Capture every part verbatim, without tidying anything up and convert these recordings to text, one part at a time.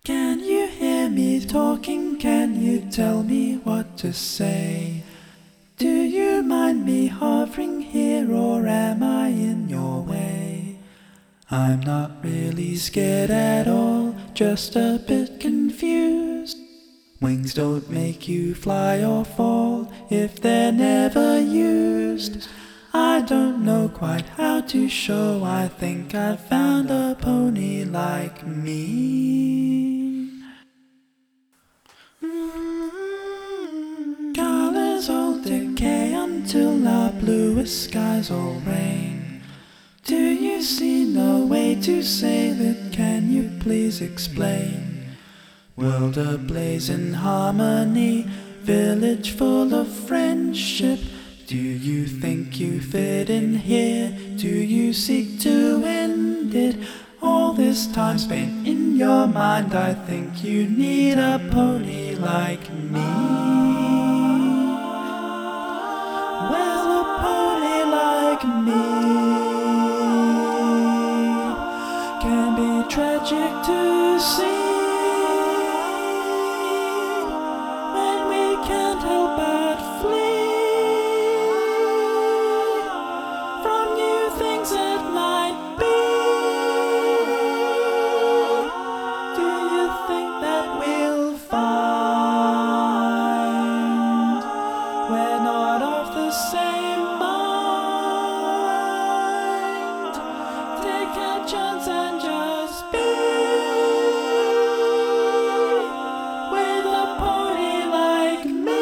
Can you hear me talking? Can you tell me what to say? Do you mind me hovering here, or am I in your way? I'm not really scared at all, just a bit confused. Wings don't make you fly or fall if they're never used. I don't know quite how to show, I think I found a pony like me. Colors all decay until our bluest skies all rain. Do you see no way to save it? Can you please explain? World ablaze in harmony, village full of friendship. Do you think you fit in here? Do you seek to end it? All this time spent in your mind, I think you need a pony like me. Well, a pony like me can be tragic to see when we can't help but flee from new things that might be. Do you think that we'll find we're not of the same mind? Take a chance and just be with a pony like me.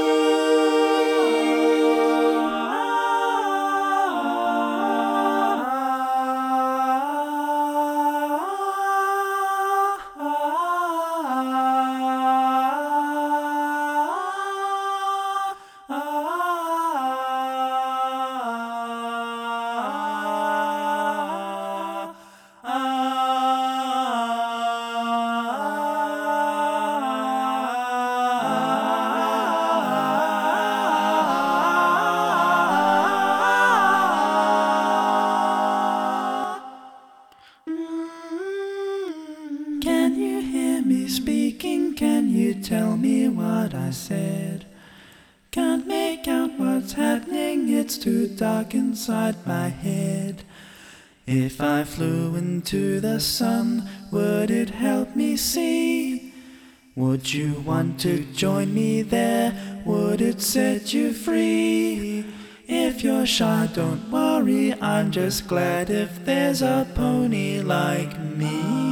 Can you hear me speaking? Can you tell me what I said? Can't make out what's happening, it's too dark inside my head. If I flew into the sun, would it help me see? Would you want to join me there? Would it set you free? If you're shy, don't worry, I'm just glad if there's a pony like me.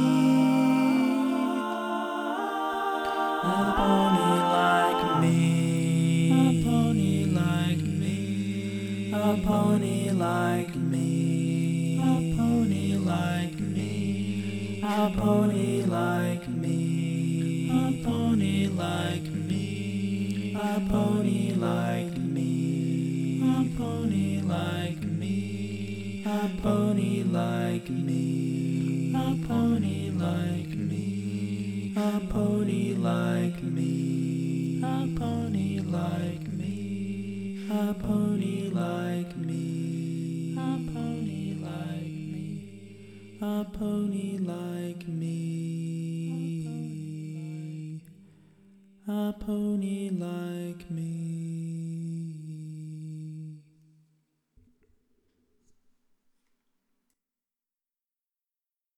A pony like me. A pony like me. A pony like me. A pony like me. A pony like me. A pony like me. A pony like me. A pony like me. A pony like me. A pony like me. A pony like me. A pony like me. A pony like me. A pony like me. A pony like me. A pony like me.